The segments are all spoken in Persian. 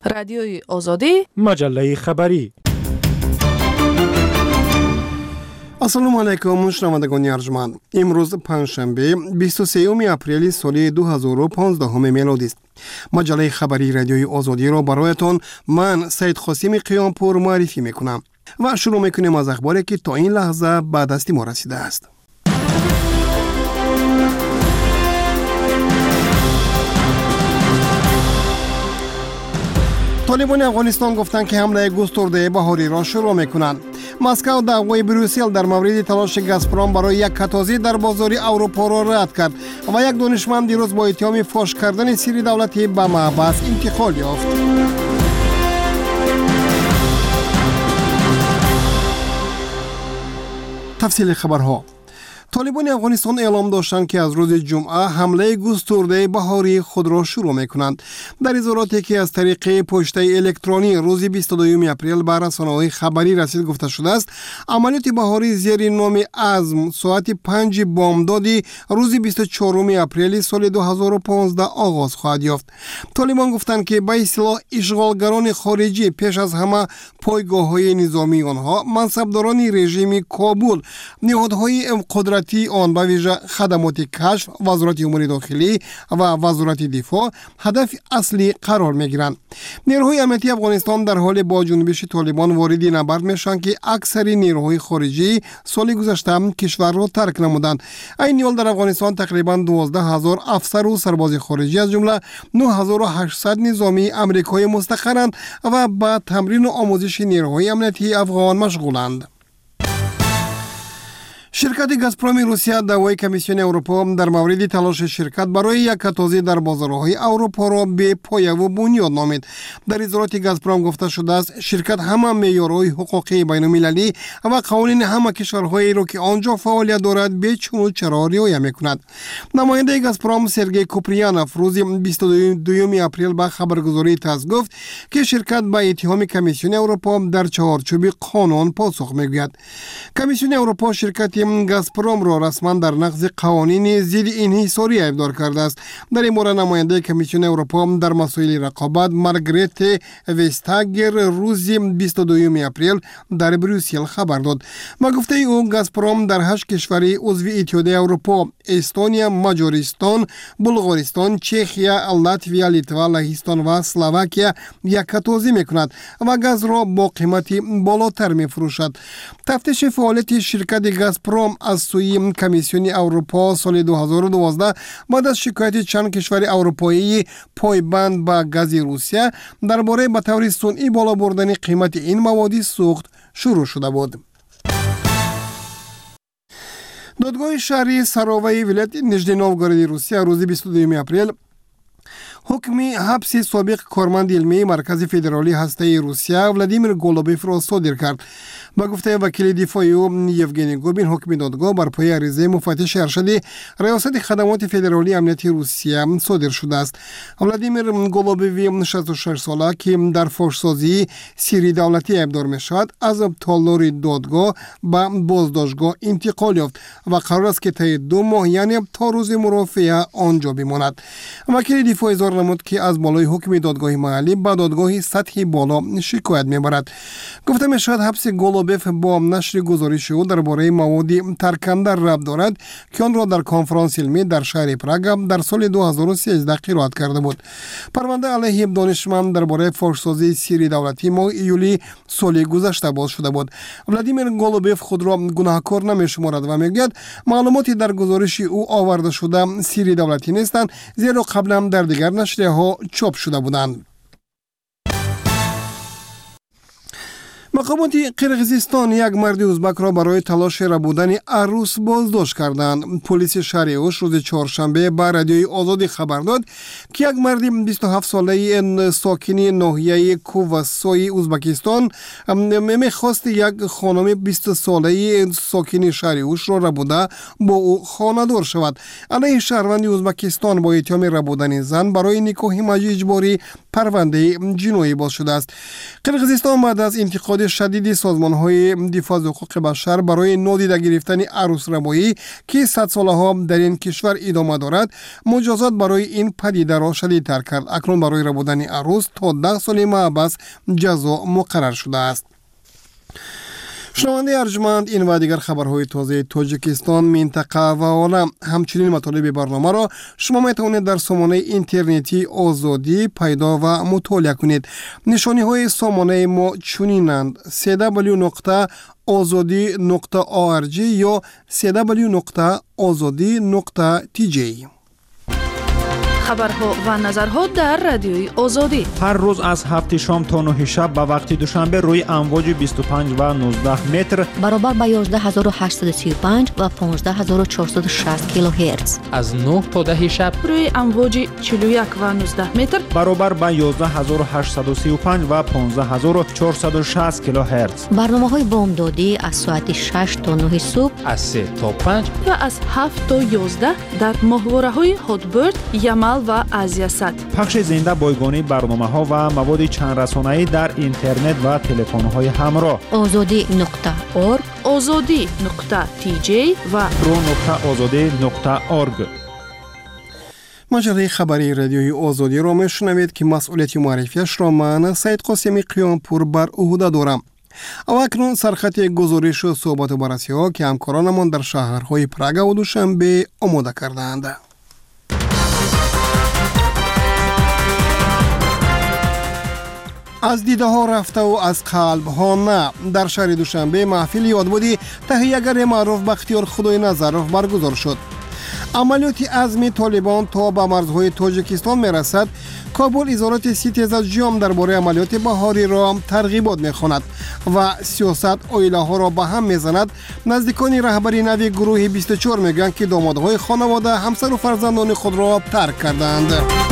رادیوی آزادی، مجله خبری. السلام علیکم شنوندگان ارجمند. امروز پنجشنبه 23 اپریل سال 2015 میلادی است. مجله خبری رادیوی آزادی را برایتان من سید قاسم قیامپور معرفی میکنم و شروع میکنیم از اخباری که تا این لحظه به دست ما رسیده است. طالبان افغانستان گفتند که حمله گسترده بهاری را شروع میکنند. مسکو دعوای بروسل در مورد تلاش گازپروم برای یک کتازی در بازار اروپا را رد کرد و یک دانشمند دیروز با اتهام فاش کردن سری دولتی به محبس انتقال یافت. تفصیل خبرها. طالبان افغانستان اعلام داشتند که از روز جمعه حمله گسترده بهاری خود را شروع میکنند. در اظهاراتی که از طریق پشته الکترونی روز 22 اپریل به رسانه‌های خبری رسید گفته شده است عملیات بهاری زیر نام عزم ساعت 5 بامداد روز 24 اپریل سال 2015 آغاز خواهد یافت. طالبان گفتند که به اصطلاح اشغالگران خارجی پیش از همه پایگاه‌های نظامی آنها، منصبداران رژیم کابل، نهادهای قدرتی آن به ویژه خدمات کشف، وزارت امور داخلی و وزارت دفاع هدف اصلی قرار میگیرند. نیروهای امنیتی افغانستان در حال با جنبش طالبان وارد نبرد میشن که اکثر نیروهای خارجی سال گذشته کشور را ترک نمودند. این حال در افغانستان تقریبا 12,000 افسر و سرباز خارجی از جمله 9,800 نظامی آمریکایی مستقرند و با تمرین و آموزش نیروهای امنیتی افغان مشغولند. شرکت گازپروم روسیه دعوای کمیسیون اروپا در مورد تلاش شرکت برای یک کتازی در بازارهای اروپا را بی پایه و بنیاد نامید. در اظهارات گازپروم گفته شده است شرکت همه معیارهای حقوقی بین المللی و قوانین همه کشورهایی را که آنجا فعالیت دارد به چون و چرا رعایت میکند. نماینده گازپروم سرگئی کوپریانوف روز 22 اپریل به خبرگزاری تاس گفت که شرکت به اتهام کمیسیون اروپا در چارچوب قانون پاسخ میگوید. کمیسیون اروپا شرکت گازپروم را رسما در نقض قوانین ضد انحصاری ادعا کرده است. در این مورد نماینده کمیسیون اروپا در مسائل رقابت مارگریت وستاگر روز 22 اپریل در بروسل خبر داد. با گفته او گازپروم در 8 کشور عضو اتحادیه اروپا استونیا، مجارستان، بلغارستان، چخیا، لاتویا، لیتوا، لهستان و اسلواکیا یک کتازی میکند و گاز را با قیمتی بالاتر میفروشد. تفتیش فعالیت شرکت گازپروم از سوی کمیسیون اروپا سال 2012 بعد از شکایت چند کشور اروپایی پایبند به گاز روسیه درباره به طور صنعی بالا بردن قیمت این مواد سوخت شروع شده بود. دادگاه شهری سراوای ولایت نژدی نوگورود روسیه روز 22 اپریل حکم حبس سابق کارمند علمی مرکز فدرالی هسته روسیه ولادیمیر گولوبیف را صادر کرد. با گفته وکیل دفاعی او یوگنی گوبین حکم دادگاه بر پایه عریضه مفتش ارشد ریاست خدمات فدرالی امنیتی روسیه صادر شده است. ولادیمیر گولوبیف 66 ساله که در فحش‌سازی سری دولتی ادعا می‌شود از تالار دادگاه به بازداشتگاه انتقال یافت و قرار است که طی 2 ماه یعنی تا روز مرافعه آنجا بماند. وکیل دفاع اظهار نمود که از بالای حکم دادگاه محلی به دادگاه سطحی بالا شکایت میبرد. گفته میشود حبس گولوبیف با نشر گزارش او درباره مواد ترکنده ربط دارد که آن را در کنفرانس علمی در شهر پراگ در سال 2013 قرائت کرده بود. پرونده علیه دانشمند درباره فحش‌سازی سری دولتی ماه ایولی سال گذشته باز شده بود. ولادیمیر گولوبیف خود را گناهکار نمیشمارد و میگوید معلوماتی در گزارش او آورده شده سری دولتی نیستند زیرا قبلا در دیگر نشریه‌ها چاپ شده بودند. مقامات قرقیزستان یک مرد ازبک را برای تلاش ربودن عروس بازداشت کردند. پلیس شهر اوش روز چهارشنبه به رادیوی آزادی خبر داد که یک مرد 27 ساله ساکن ناحیه کووسوی ازبکستان می‌خواست یک خانم 20 ساله ساکن شهر اوش را ربوده با او خانه‌دار شود. علیه شهروند ازبکستان با اتهام ربودن زن برای نکاح اجباری پرونده جنایی باز شده است. قرقیزستان بعد از انتقاد شدید سازمان‌های دفاع از حقوق بشر برای نادیده گرفتن عروس ربایی که 100 سالها در این کشور ادامه دارد، مجازات برای این پدیده را شدیدتر کرد. اکنون برای ربودن عروس تا 10 سال محبس جزا مقرر شده است. شنونده ارجمند، این و دیگر خبرهای تازه تاجیکستان، منطقه و عالم، همچنین مطالب برنامه را شما میتوانید در سامانه اینترنتی آزادی پیدا و مطالعه کنید. نشانی های سامانه ما چنینند: www.azadi.org یا www.azadi.tj. خبرها و نظرها در رادیوی آزادی هر روز از 7 شام تا 9 شب به وقت دوشنبه روی امواج 25 و 19 متر برابر با 11835 و 15460 کیلوهرتز. از 9 تا 10 شب روی امواج 41 و 19 متر برابر با 11835 و 15460 کیلوهرتز. برنامه‌های بامدادی از ساعت 6 تا 9 صبح، از 3 تا 5 و از 7 تا 11 در ماهواره‌های هاتبرد، یمل و آزیاسات. پخش زنده بایگانی برنامه‌ها و مواد چند رسانه‌ای در اینترنت و تلفن‌های همراه. azadi.org، azadi.tj و pro.azadi.org. مجله خبری رادیوی آزادی را میشنوید که مسئولیت معرفیش را من سید قاسمی قیامپور بر عهده دارم. او اکنون سرخط گزارش و صحبت و بررسی ها که همکارانمان در شهرهای پراگ و دوشنبه آماده کردند. از دیده ها رفته و از قلب ها نه. در شهر دوشنبه محفل یادبودی تهیه‌گر معروف بختیار خدای نظرов برگزار شد. عملیات عزمی طالبان تا به مرزهای تاجیکستان میرسد. کابل اظهارات سیتیز از جام درباره عملیات بهاری را ترغیبات میخواند و سیاست عائله ها را به هم میزند. نزدیکان رهبری نوی گروه 24 میگویند که دامادهای خانواده همسر و فرزندان خود را ترک کردند.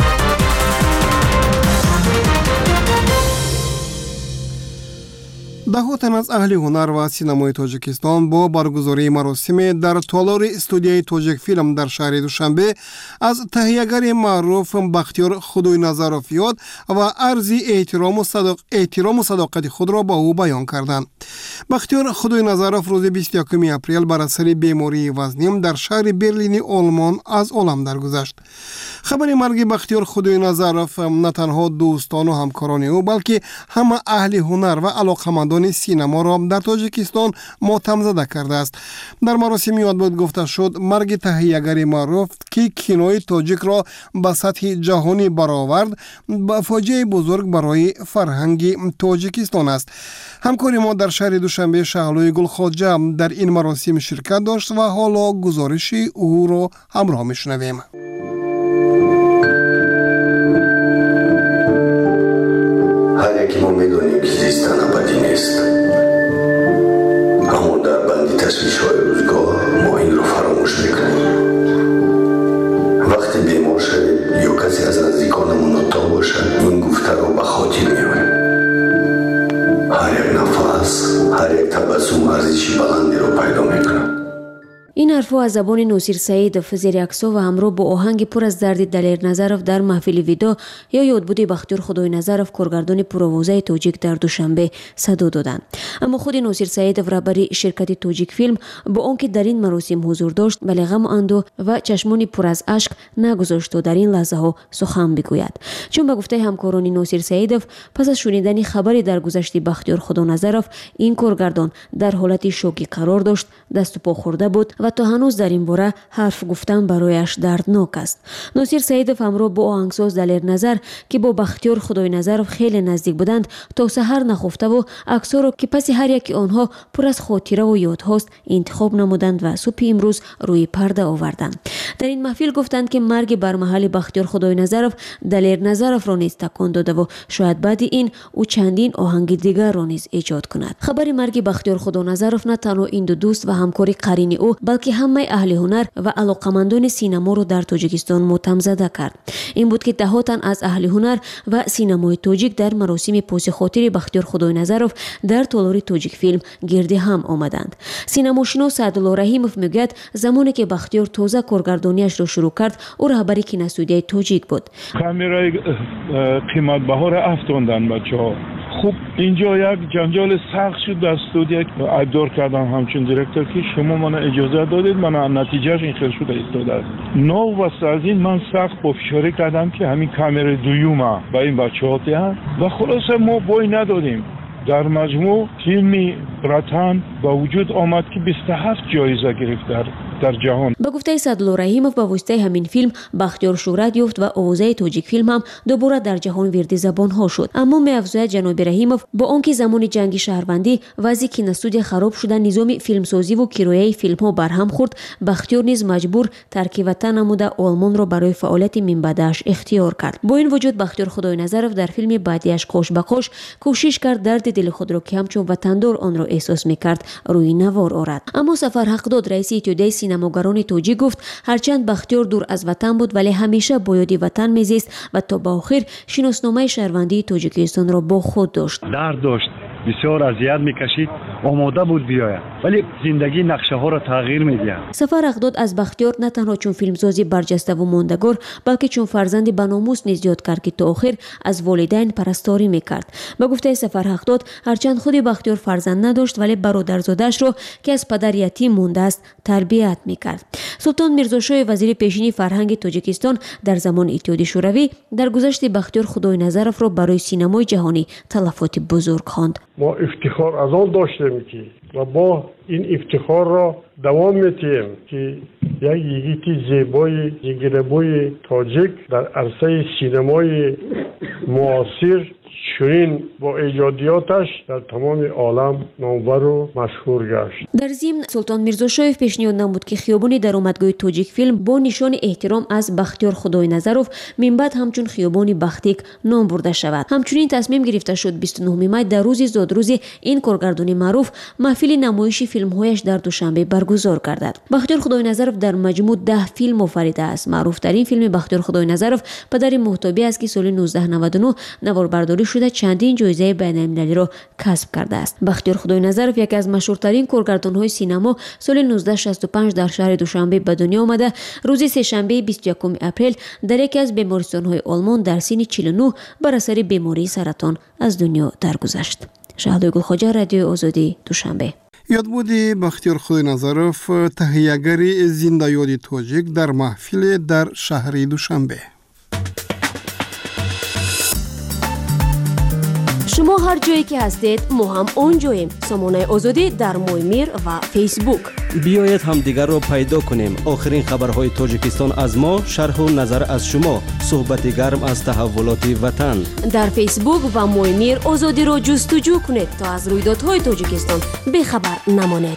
ده تن از اهل هنر و سینمای تاجیکستان با برگزاری مراسم در تالار استودیوی تاجیک فیلم در شهر دوشنبه از تهیه‌گر معروف بختیار خدای نظرов یاد و عرض احترام و صداقت خود را با او بیان کردند. بختیار خدای نظرов روز 21 اپریل بر اثر بیماری وزنی در شهر برلین آلمان از عالم درگذشت. خبر مرگ بختیار خدای نظرов نه تنها دوستان و همکاران او بلکه همه اهل هنر و علاقه‌مندان سینما را در تاجیکستان ماتم زده کرده است. در مراسم یادبود گفته شد مرگ تهیه‌گر معروف که کینوی تاجیک را به سطح جهانی برآورد با فاجعه بزرگ برای فرهنگ تاجیکستان است. همکار ما در شهر دوشنبه شهلوی گلخواجه در این مراسم شرکت داشت و حالا گزارش او را همراه میشنویم. هر یکی ما میدونیم که زیستن ابدی نیست، اما در بند تشویش‌های روزگار ما این رو فراموش میکنیم. وقتی بیمار شوید یا کسی از نزدیکانمون اتاق باشد این گفته رو به خاطر میاریم. هر یک نفس، هر یک تبسم ارزشی بلندی رو پیدا میکنه. این حرفها از زبان نوسیر سعیدов زیر عکس‌ها و همراه با آهنگ پر از درد دلیر نظرov در محفل ویدا یا یادبودی بختیار خدای نظرov کارگردان پرآوازه تاجیک در دوشنبه صدا دادند. اما خود نوسیر سعیدov رهبر شرکت تاجیک فیلم با آنکه در این مراسم حضور داشت ولی غم اندوه و چشمان پر از اشک نگذاشت و در این لحظه ها سخن بگوید. چون به گفته همکاران نوسیر سعیدov پس از شنیدن خبری در گذشت بختیار خدای نظرov این کارگردان در حالت شوکی قرار داشت، دست و پا خورده بود و تا هنوز در این باره حرف گفتن برایش دردناک است. نوسیر سعیدov همراه با آهنگساز دلیر نظر که با بختیار خدای نظرov خیلی نزدیک بودند تا سحر نخفته و عکس‌ها را که پس هر یک آنها پر از خاطره و یادهاست انتخاب نمودند و صبح امروز روی پرده آوردند. در این محفل گفتند که مرگ بر محل بختیار خدای نظرov دلیر نظرov را نیز تکان داده و شاید بعد این او چندین آهنگ دیگر را نیز ایجاد کند. خبر مرگ بختیار خدای نظرov نه تنها این دو دوست و همکار قرین او بلکه که همه اهل هنر و علاقمندان سینما رو در تاجیکستان متمزده کرد. این بود که دهها تن از اهل هنر و سینمای تاجیک در مراسم پوس خاطر بختیار خدای نظرов در تالار تاجیک فیلم گرد هم آمدند. سینماشناس سعدالله رحیمов میگوید زمانی که بختیار تازه کارگردانیش را شروع کرد او رهبری کینستودیای تاجیک بود. کامیرای قیمت بها را افزودن بچه‌ها. خوب اینجا یک جنجال سخت شد در استودیو ایبدار کردن همچون دیرکتور که شما من اجازه دادید من نتیجهش این خیلی شده ایستاده. نو واسه از این من سخت با فشاری کردم که همین کامرای دویومه با این بچه‌ها تیان و خلاصه ما بای ندادیم. در مجموع فیلمی براتان با وجود آمد که 27 جایزه گرفت در جهان. به گفته سعدالله رحیمов با واسطه همین فیلم بختیار شهرت یافت و آوازه تاجیک فیلم هم دوباره در جهان ورد زبان ها شد. اما می‌افزاید جناب رحیمov با آنکه زمان جنگ شهروندی وضع کینستودیو خراب شده نظام فیلمسازی و کرایه فیلم ها برهم خورد بختیار نیز مجبور ترک وطن نموده آلمان را برای فعالیت من بعدش اختیار کرد. با این وجود بختیار خدای نظرov در فیلم بعدیش قوش به قوش کوشش کرد درد دل خود را که همچون وطندار آن را احساس می‌کرد روی نوار آورد. اما سفر حقداد رئیس اتحادیه سینماگران تاجیک گفت هرچند بختیار دور از وطن بود ولی همیشه با یاد وطن میزیست و تا به آخر شناسنامه شهروندی تاجیکستان را با خود داشت. درد داشت، بسیار اذیت میکشید، آماده بود بیاید ولی زندگی نقشه ها را تغییر میدهد. سفر حقداد از بختیار نه تنها چون فیلمسازی برجسته و ماندگار بلکه چون فرزند بناموس نیز یاد کرد که تا آخر از والدین پرستاری میکرد. به گفته سفر حقداد هرچند خودی بختیار فرزند نداشت ولی برادرزادش را که از پدر یتیم مانده است تربیت میکرد. سلطان میرزاشاه وزیر پیشین فرهنگ تاجیکستان در زمان اتحادیه شوروی در گذشت بختیار خدای نظرov را برای سینمای جهانی تلفات بزرگ خواند. ما افتخار از آن داشتیم که و با این افتخار را دوام میتیم که یک یگیتی زیبای جگربوی تاجیک در عرصه سینمای معاصر چنین با ایجادیاتش در تمام عالم نامور و مشهور گشت. در ضمن سلطان میرزاشاه پیشنهاد نمود که خیابان درآمدگاه تاجیک فیلم با نشان احترام از بختیار خدای نظرov من بعد همچون خیابان بختیک نام برده شود. همچنین تصمیم گرفته شد 29 می در روز زادروز این کارگردان معروف محفل نمایش فیلم‌هایش در دوشنبه برگزار گردد. بختیار خدای نظرov در مجموع 10 فیلم آفریده است. معروف ترین فیلم بختیار خدای نظرov پدر محتابی است که سال 1999 نواربرداری شده چندین جایزه بین‌المللی را کسب کرده است. بختیار خدای نظرov یکی از مشهورترین کارگردان‌های سینما سال 1965 در شهر دوشنبه به دنیا آمده. روز سه‌شنبه 21 اپریل در یکی از بیمارستان‌های آلمان در سن 49 بر اثر بیماری سرطان از دنیا درگذشت. شهلا گلخواجه رادیو آزادی دوشنبه. یادبود بختیار خدای نظرov تهیه‌گر زنده یاد تاجیک در محفل در شهر دوشنبه. شما هر جایی که هستید ما هم اونجاییم. سامانه آزادی در مویمیر و فیسبوک. بیایید هم دیگر را پیدا کنیم. آخرین خبرهای تاجیکستان از ما، شرح و نظر از شما، صحبت گرم از تحولات وطن. در فیسبوک و مویمیر آزادی را جستجو کنید تا از رویدادهای تاجیکستان بخبر نمانید.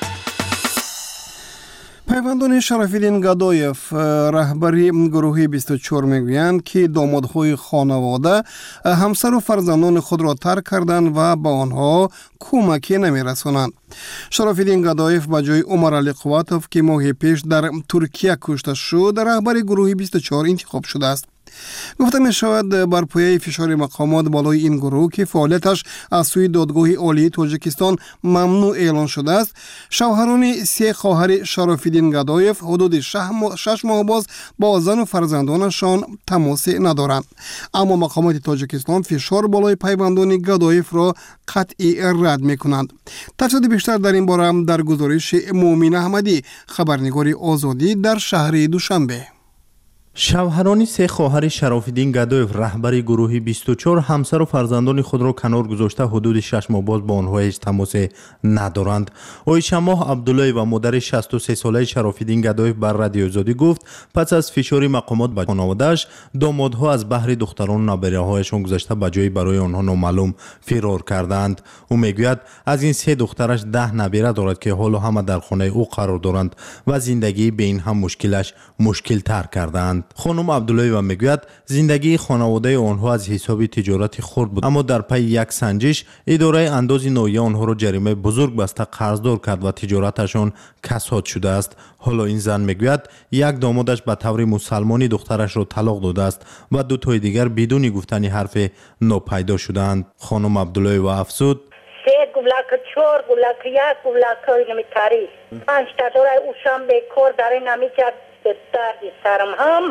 پیوندان شرفالدین گدایف رهبری گروه 24 میگویند که دامادهای خانواده همسر و فرزندان خود را ترک کردند و به آنها کمکی نمیرسانند. شرفالدین گدایف به جای عمر علی قواتوف که ماه پیش در ترکیه کشته شد رهبر گروه 24 انتخاب شده است. گفته می شود بر پایه فشار مقامات بالای این گروه که فعالیتش از سوی دادگاه عالی تاجیکستان ممنوع اعلان شده است، شوهران 3 خواهر شرفالدین گدایف حدود 6 ماه باز با زن و فرزندانشان تماس ندارند. اما مقامات تاجیکستان فشار بالای پیوندان گدایف را قطعی رد می کنند. تفصیل بیشتر در این باره در گزارش مومن احمدی خبرنگار آزادی در شهر دوشنبه. شوهران 3 خواهر شرفالدین گدایف رهبر گروه 24 همسر و فرزندان خود را کنار گذاشته حدود 6 ماه باز با آنها هیچ تماس ندارند. عایشه ماه عبدالله و مادر 63 ساله شرفالدین گدایف بر رادیو آزادی گفت پس از فشار مقامات به خانواده‌اش دامادها از بحر دختران نابغه‌هایشان گذشته به جای برای آنها نامعلوم فرار کردند. او میگوید از این 3 دخترش 10 نابغه دارد که حالا همه در خانه او قرار دارند و زندگی به این هم مشکل تر کردند. خانم عبداللهیوا میگوید زندگی خانواده آنها از حساب تجارت خرد بود، اما در پی یک سنجش اداره انداز نوعی آنها را جریمه بزرگ بسته قرضدار کرد و تجارتشان کساد شده است. حالا این زن میگوید یک دامادش به طور مسلمانی دخترش را طلاق داده است و دو تای دیگر بدون گفتن حرف ناپیدا شدند. خانم عبداللهیوا افزود: 3 گولک 4 گولک 1 گولک اینمی تاریخ 5 تا دورای اوشم به کار داره نمیکرد به درد سرم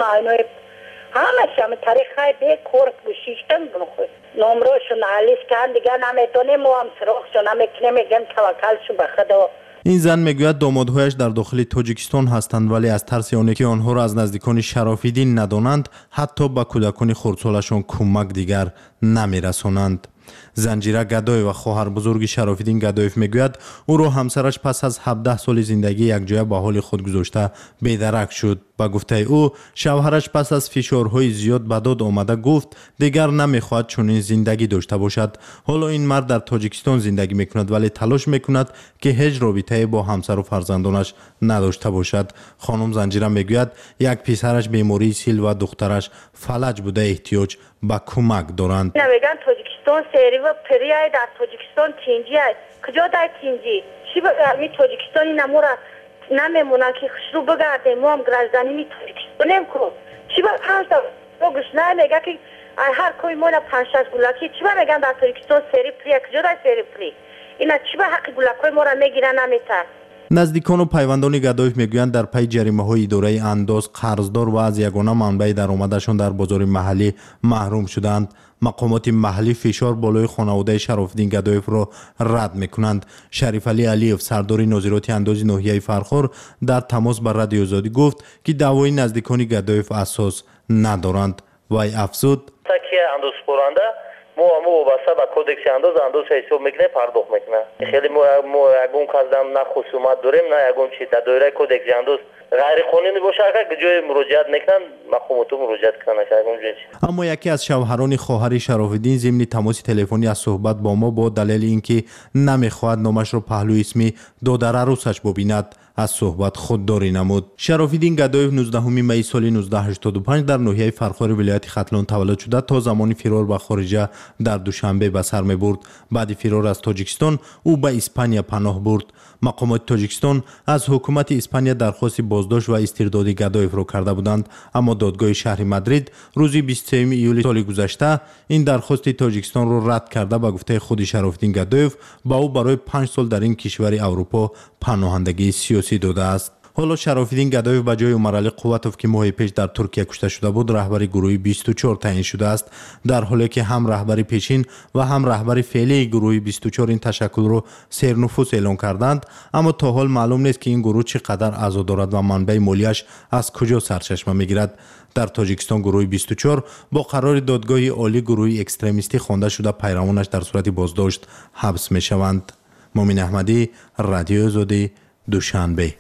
همه شما تاریخ های به کار گوشیشتن بخواه نمروشون علیس کن دیگه نمیتونه مو هم سراخشون نمیکنه میگن توکل شو به خدا. این زن میگوید دامادهایش در داخل تاجیکستان هستند، ولی از ترس آنکه که آنها را از نزدیکان شرافیدین ندانند حتی به کودکان خردسالشان کمک دیگر نمیرسانند. زنجیره گدای و خواهر بزرگ شرافیدین گدایف میگوید او را همسرش پس از 17 سال زندگی یک جای به حال خود گذاشته بی‌درک شد. با گفته او شوهرش پس از فشارهای زیاد به داد آمده گفت دیگر نمیخواهد چنین زندگی داشته باشد. حالا این مرد در تاجیکستان زندگی میکند ولی تلاش میکند که هیچ رابطه با همسر و فرزندانش نداشته باشد. خانم زنجیره میگوید یک پسرش بیماری سیل و دخترش فلج بوده احتیاج به کمک دارند. نمیگن تاجیکستان سری و پریای در تاجیکستان تینجی است. کجا در تینجی؟ چی بگرمی تاجیکستانی نمورا نمیمونن که خشرو بگرده مو هم گرزدنی می تاجیکستانیم کن. چی با 5 تا روگش نمیگه که هر کوی مولا 5-6 گولکی چی با میگن در تاجیکستان سری پری کجا در سری پری؟ اینا چی با حق گولکای ما را میگیرن نمیتن؟ نزدیکان و پیوندان گدایف میگویند در پی جریمه های اداره انداز قرضدار و از یگانه منبع درآمدشان در بازار محلی محروم شدند. مقامات محلی فشار بالای خانواده شرافیدین گدایف را رد میکنند. شریف علی علیف سردار ناظرات انداز ناحیه فرخار در تماس با رادیو آزادی گفت که دعوای نزدیکان گدایف اساس ندارند. وی افزود: که انداز پرنده مو وابسته به کودکس انداز حساب میکنه پرداخت میکنه. خیلی مو یگون کردم نه خصومت داریم نه یگون چی در دایره کودکس انداز غیر قانونی باشه که جای مراجعت نکنن مقاماتو مراجعت کنن. اما یکی از شوهران خواهر شرافیدین ضمن تماس تلفنی از صحبت با ما با دلیل اینکه نمیخواهد نامش را پهلوی اسمی دادر عروسش ببیند از صحبت خودداری نمود. شرافیدین گدایف 19 می سال 1985 در ناحیه فرخار ولایت ختلان تولد شده تا زمان فرار به خارج در دوشنبه به سر میبرد. بعد فرار از تاجیکستان او به اسپانیا پناه برد. مقامات تاجیکستان از حکومت اسپانیا درخواست بازداشت و استرداد گدایف را کرده بودند، اما دادگاه شهر مادرید روز 23 ایول سال گذشته این درخواست تاجیکستان را رد کرده به گفته خود شرافیدین گدایف با او برای 5 سال در این کشور اروپا پناهندگی سیاسی داده است. حالا شرافیدین گدایف به جای عمر علی قوتوف که ماه پیش در ترکیه کشته شده بود رهبر گروه 24 تعیین شده است، در حالی که هم رهبر پیشین و هم رهبر فعلی گروه 24 این تشکل را سرنفوذ اعلام کردند، اما تا حال معلوم نیست که این گروه چقدر اعضا دارد و منبع مالیش از کجا سرچشمه میگیرد. در تاجیکستان گروه 24 با قرار دادگاه عالی گروه اکستریمیستی خوانده شده پیروانش در صورت بازداشت حبس میشوند. مومن احمدی، رادیو آزادی، دوشنبه.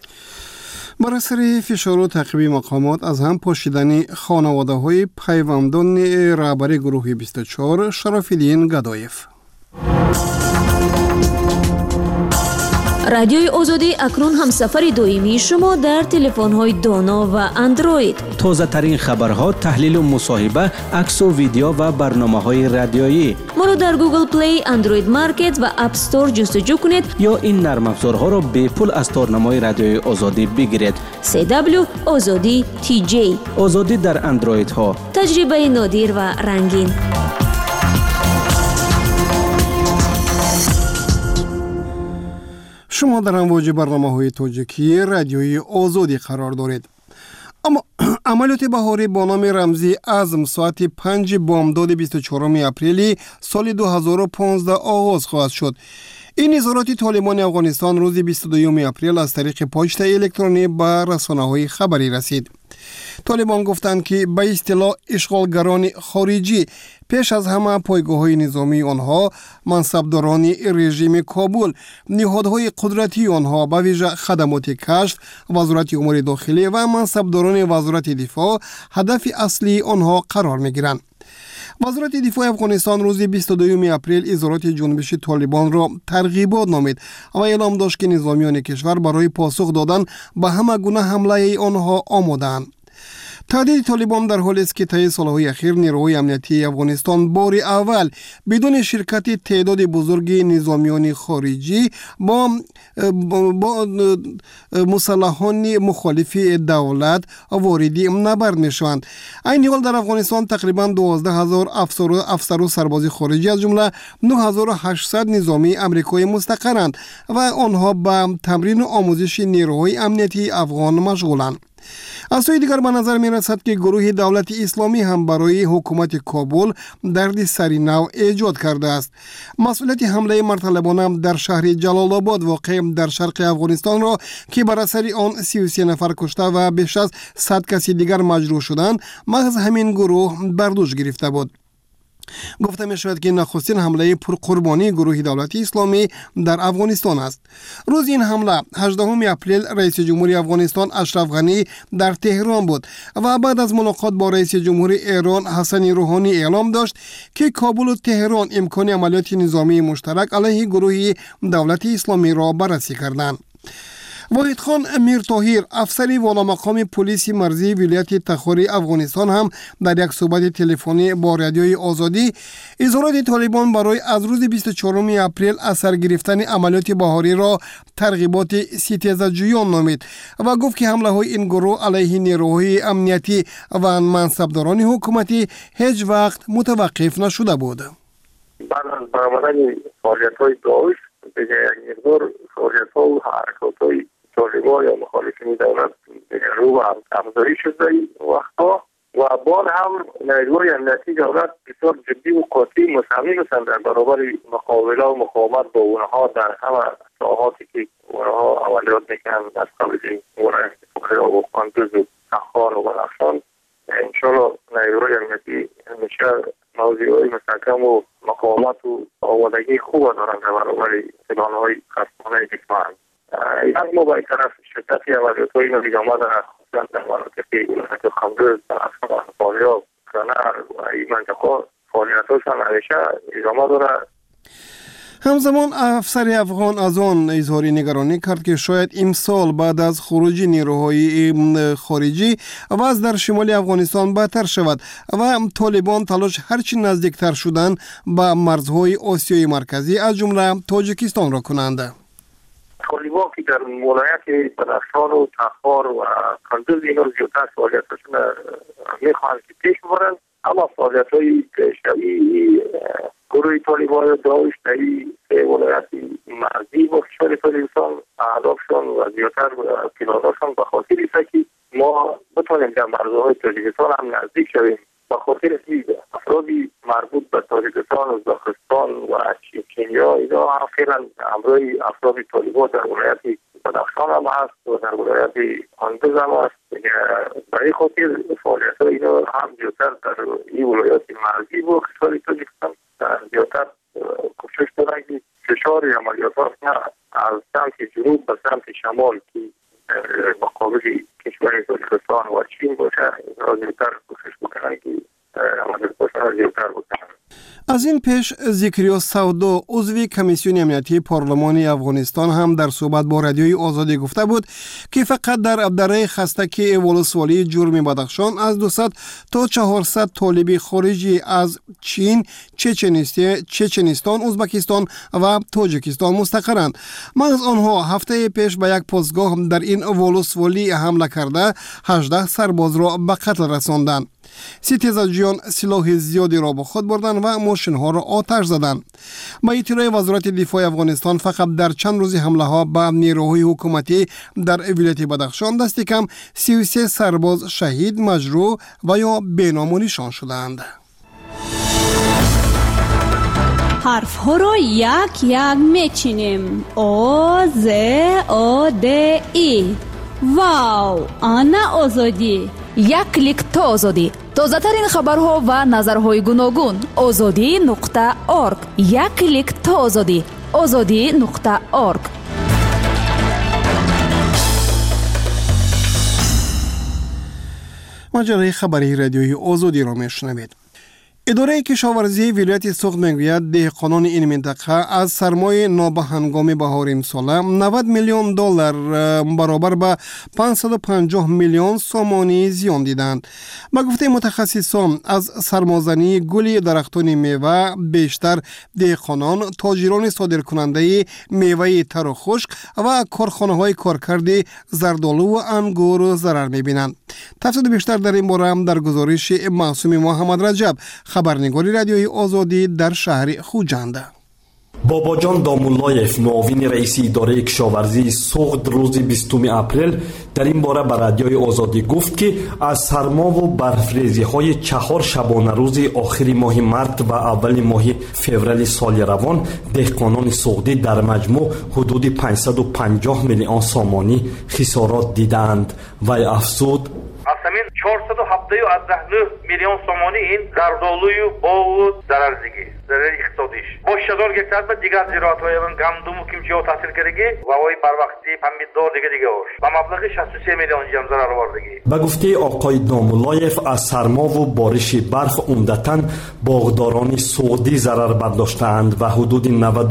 بر اثر فشار و تعقیب مقامات از هم پاشیدن خانواده های پیوندان رهبر گروه 24 شرافیدین گدایف. رادیوی آزادی اکنون همسفر دائمی شما در تلفن‌های دانا و اندروید. تازه ترین خبرها، تحلیل و مصاحبه، عکس و ویدیو و برنامه‌های رادیویی. ما را در گوگل پلی، اندروید مارکت و اپ استور جستجو کنید یا این نرم افزارها را به پول از تارنمای رادیوی آزادی بگیرید. CW آزادی TJ. آزادی در اندروید ها. تجربه نادر و رنگین. شما در امواج برنامه‌های تاجیکی رادیوی آزادی قرار دارید. اما عملیات بهاری با نام رمزی عزم ساعت 5 بامداد 24 اپریل سال 2015 آغاز خواهد شد. این نظارات طالبان افغانستان روز 22 اپریل از طریق پشت الکترونی به رسانه‌های خبری رسید. طالبان گفتند که به اصطلاح اشغالگران خارجی پیش از همه پایگاه‌های نظامی آنها، منصبداران رژیم کابل، نهادهای قدرتی آنها به ویژه خدمات کشف، وزارت امور داخلی و منصبداران وزارت دفاع هدف اصلی آنها قرار می‌گیرند. وزارت دفاع افغانستان روز 22 اپریل اظهارات جنبش طالبان را ترغیبات نامید و اعلام داشت که نظامیان کشور برای پاسخ دادن به همه گونه حمله آنها آماده‌اند. تهدید طالبان در حالی است که طی سالهای اخیر نیروهای امنیتی افغانستان بار اول بدون شرکت تعداد بزرگ نظامیان خارجی با مسلحان مخالف دولت واردی نبرد میشوند. این حال در افغانستان تقریبا 12,000 افسر و سرباز خارجی از جمله 9,800 نظامی امریکایی مستقرند و آنها به تمرین و آموزش نیروهای امنیتی افغان مشغولند. از سوی دیگر به نظر می رسد که گروه دولت اسلامی هم برای حکومت کابل درد سری نو ایجاد کرده است. مسئولیت حمله مرطلبانه در شهر جلال آباد واقع در شرق افغانستان را که بر اثر آن 33 نفر کشته و بیش از 100 کسی دیگر مجروح شدند محض همین گروه بر دوش گرفته بود. گفته می شود که نخستین حمله پرقربانی گروه دولت اسلامی در افغانستان است. روز این حمله 18 اپریل رئیس جمهوری افغانستان اشرف غنی در تهران بود و بعد از ملاقات با رئیس جمهوری ایران حسن روحانی اعلام داشت که کابل و تهران امکان عملیات نظامی مشترک علیه گروه دولت اسلامی را بررسی کردند. واحد خان امیر طاهر افسر والامقام پلیس مرزی ولایت تخاری افغانستان هم در یک صحبت تلفنی با رادیوی آزادی اظهارات طالبان برای از روز 24 اپریل اثر گرفتن عملیات بهاری را ترغیبات ستیزجویان نامید و گفت که حمله های این گروه علیه نیروهای امنیتی و منصبداران حکومتی هیچ وقت متوقف نشده بود. بعد از برآمدن فعالیت‌های داعش دیگر یک مقدار فعالیت‌ها و حرکات‌های طالبان یا مخالفین دولت دیگر رو به افزایش شده این وقتها و بعد هم نیروهای امنیتی دولت بسیار جدی و قاطع مصمم هستند در برابر مقابله و مقاومت با اونها در همه ساحاتی که اونها عملیات میکنند از قبل ولایت و قندوز و تخار و بلخشان. انشالله نیروهای امنیتی همیشه موضوعهای مستحکم و مقاومت و آمادگی خوب دارند در برابر پلان‌های خصمانه دشمن. یک ما با این طرف شدتی عملیات‌های نوید آمده خصوصا در مناطق ولایت قندوز، بلخشان، فاریاب، کنر و این منطقه فعالیت‌هاشان همیشه ادامه دارد. همزمان افسر افغان از آن اظهار نگرانی کرد که شاید امسال بعد از خروج نیروهای خارجی وضع در شمال افغانستان بهتر شود و طالبان تلاش هرچی نزدیکتر شدن به مرزهای آسیای مرکزی از جمله تاجیکستان را کنند. طالبان که در ولایت بلخشان و تخار و قندوز اینا زیادتر فعالیتشون میخواهند که پیش ببرند، اما فعالیت‌های پیشروی گروه طالبان داعش در این ولایت مرزی با کشور تاجیکستان اهدافشان و زیادتر پلان‌هاشان به خاطر است که ما بتوانیم در مرزهای تاجیکستان هم نزدیک شویم. به خاطر افرادی مربوط به تاجیکستان، ازبکستان و چچنیا اینا فعلا همراه افراد طالبان در ولایت بلخشان هم هست و در ولایت قندوز هم هست. برای خاطر فعالیت‌های اینا هم زیادتر در این ولایت مرزی با کشور تاجیکستان زیادتر کوشش دارن که فشار عملیات‌ها از سمت جنوب به سمت شمال که مقابل کشور تاجیکستان و چین باشه زیادتر کوشش بکنن که عملیات‌ها زیادتر بکنن. از این پیش ذکریا سودا عضو کمیسیون امنیتی پارلمان افغانستان هم در صحبت با رادیوی آزادی گفته بود که فقط در دره خستک ولسوالی جرم بدخشان از 200 تا 400 طالب خارجی از چین، چچنستان، ازبکستان و تاجیکستان مستقرند. محض آنها هفته پیش به یک پاسگاه در این ولسوالی حمله کرده 18 سرباز را به قتل رساندند. ستیزجویان سلاح زیادی را با خود بردند و ماشین‌ها را آتش زدند. با اطلاع وزارت دفاع افغانستان فقط در چند روز حمله ها به نیروهای حکومتی در ولایت بدخشان دست کم 33 سرباز شهید، مجروح و یا بینام و نشان شدند. حرف ها را یک یک میچینیم. آ ز آ د ای. واو، آنا آزادی. یک کلیک تا آزادی. تازه ترین خبرها و نظرهای گوناگون. azadi.org. یک کلیک تا آزادی. azadi.org. مجله خبری رادیوی آزادی را میشنوید. اداره کشاورزی ولایت سوخت میگوید دهقانان این منطقه از سرمای نابهنگام بهار امسال 90 میلیون دلار برابر به 550 میلیون سومانی زیان دیدند. با گفته متخصصان از سرمازنی گل درختان میوه بیشتر دهقانان، تاجران صادرکننده میوه تر و خشک و کارخانه های کارکرد زردآلو و انگور ضرر میبینند. تفصیل بیشتر در این باره در گزارش معصوم محمد رجب، خبرنگاری رادیوی آزادی در شهر خوجند. باباجان دامولایف، معاون رئیس اداره کشاورزی سوخت، روز 20 اپریل در این باره به رادیوی آزادی گفت که از سرما و برفریزی های 4 شبانه روز آخر ماه مارت و اول ماه فوریه سال روان دهقانان سوختی در مجموع حدود 550 میلیون سومانی خسارات دیدند. وی افزود: Asamin 479 milyon somonin zardoluyu boğu zarar zigi. Zarar iqtisodish. Boshador gektar ba digar ziroatlardan gamdumu kimcho tahsil kerigi va oy barvaqti pomidor diga osh. Ba mablag'i 63 milyon jam zarar bordigi. با گفته آقای دامولایف از سرما و بارش برف عمدتاً باغداران سعودی ضرر برداشتند و حدود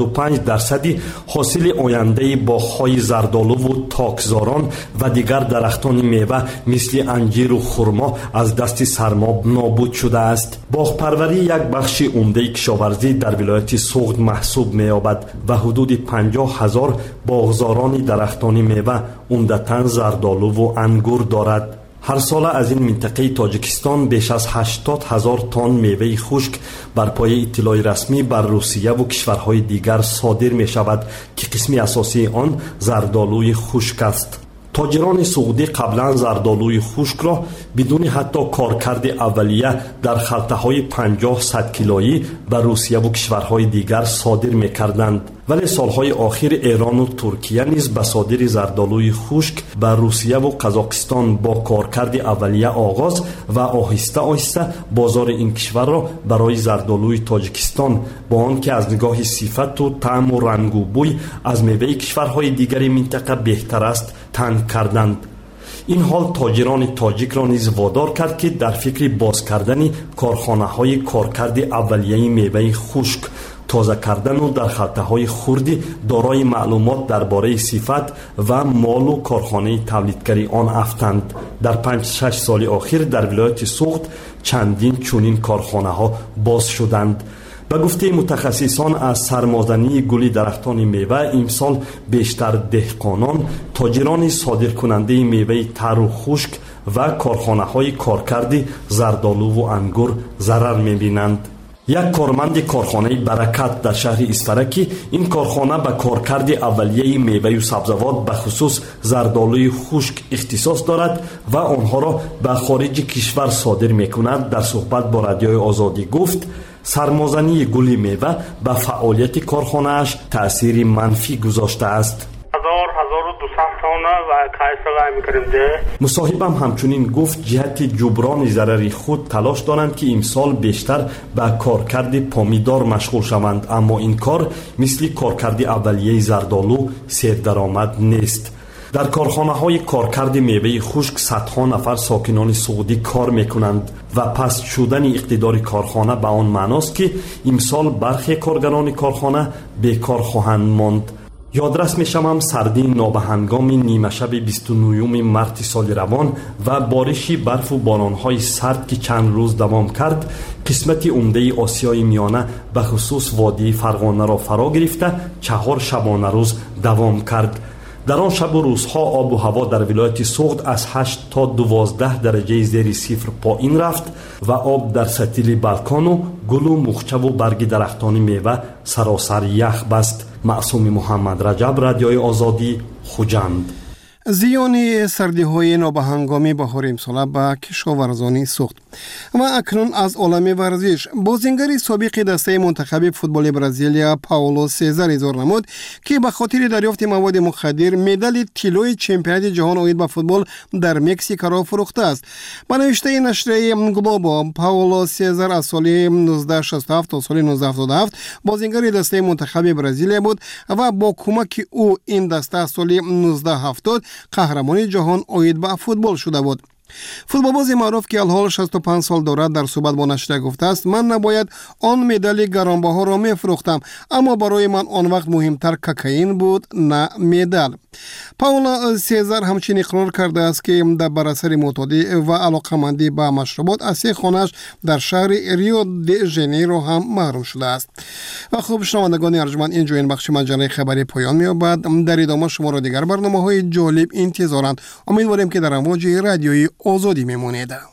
95% حاصل آینده باغ‌های زردآلو و تاکزاران و دیگر درختان میوه مثل انجیر و خرما از دست سرما نابود شده است. باغپروری یک بخش عمده کشاورزی در ولایت سوخت محسوب می‌یابد و حدود 50,000 باغزاران درختان میوه عمدتاً زردآلو و انگور دارد. هر سال از این منطقه تاجیکستان بیش از 80,000 تن میوه خشک بر پایه اطلاع رسمی بر روسیه و کشورهای دیگر صادر می شود که قسمی اساسی آن زردآلوی خشک است. تاجران سعودی قبلا زردآلوی خشک را بدون حتی کارکرد اولیه در خلطه‌های 50-100 کیلویی به روسیه و کشورهای دیگر صادر می‌کردند، ولی سالهای آخر ایران و ترکیه نیز به صادر زردآلوی خشک به روسیه و قزاقستان با کارکرد اولیه آغاز و آهسته آهسته بازار این کشور را برای زردآلوی تاجیکستان با آنکه از نگاه صفت و طعم و رنگ و بوی از میوه کشورهای دیگر منطقه بهتر است تنگ کردند. این حال تاجران تاجیک را نیز وادار کرد که در فکر باز کردن کارخانه‌های کارکرد اولیه میوه خشک، تازه کردن و در خلطه‌های خردی دارای معلومات درباره صفت و مال و کارخانه تولیدگری آن افتند. در 5-6 سال اخیر در ولایت سوخت چندین چنین کارخانه‌ها باز شدند. به گفته متخصصان از سرمازنی گل درختان میوه امسال بیشتر دهقانان، تاجران صادرکننده میوه تر و خشک و کارخانه‌های کارکرد زردآلو و انگور ضرر می‌بینند. یک کارمند کارخانه برکت در شهر اسفرکی این کارخانه به کارکرد اولیه میوه و سبزوات به خصوص زردآلوی خشک اختصاص دارد و آنها را به خارج کشور صادر می‌کند. در صحبت با رادیوی آزادی گفت سرمازنی گل میوه به فعالیت کارخانه‌اش تأثیر منفی گذاشته است. مصاحبم همچنین گفت جهت جبران ضرر خود تلاش دارند که امسال بیشتر به کارکرد پامیدار مشغول شوند، اما این کار مثل کارکرد اولیه زردآلو سردرآمد نیست. در کارخانه‌های کارکرد میوه خشک صدها نفر ساکنان سعودی کار میکنند و پست شدن اقتدار کارخانه به آن معناست که امسال برخی کارگران کارخانه بیکار خواهند ماند. یادرس میشم سردی نابهنگام نیمه شب 29 مارت سال روان و بارشی برف و بارانهای سرد که چند روز دوام کرد قسمت عمده آسیای میانه به خصوص وادی فرغانه را فرا گرفته 4 شبانه روز دوام کرد. در آن شب و روزها آب و هوا در ولایت سوخت از 8 تا 12 درجه زیر صفر پایین رفت و آب در سطل بالکن و گل و مخچه و برگ درختان میوه سراسر یخ بست. معصوم محمد رجب، رادیوی آزادی، خوجند. زیان سردی‌های نابهنگامی بهار امسال به کشاورزان سوخت. و اکنون از عالم ورزش، بازیگر سابق دسته منتخب فوتبال برزیلیا پائولو سزار اظهار نمود که به خاطر دریافت مواد مخدر مدال طلای چمپیونات جهان عاید به فوتبال در مکزیک را فروخته است. با نوشته نشریه گلوبو، پائولو سزار از سال 1967 تا سال 1977 بازیگر دسته منتخب برزیلیا بود و با کمک او این دسته سال 1970 قهرمانی جهان عاید به فوتبال شده بود. فوتبالباز معروف که الحال 65 سال دارد در صحبت با نشریه گفته است من نباید آن مدال گرانبها را میفروختم، اما برای من آن وقت مهمتر کوکائین بود نه مدال. پاولا سیزار همچنین اقرار کرده است که بر اثر معتادی و علاقمندی به مشروبات از سه خانه‌اش در شهر ریو دی ژانیرو هم محروم شده است. و خب شنوندگان ارجمند، اینجا این بخش مجله خبری پایان می‌یابد. در ادامه شما را دیگر برنامه‌های جالب انتظارند. امیدواریم که در امواج رادیویی آزادی میمونید.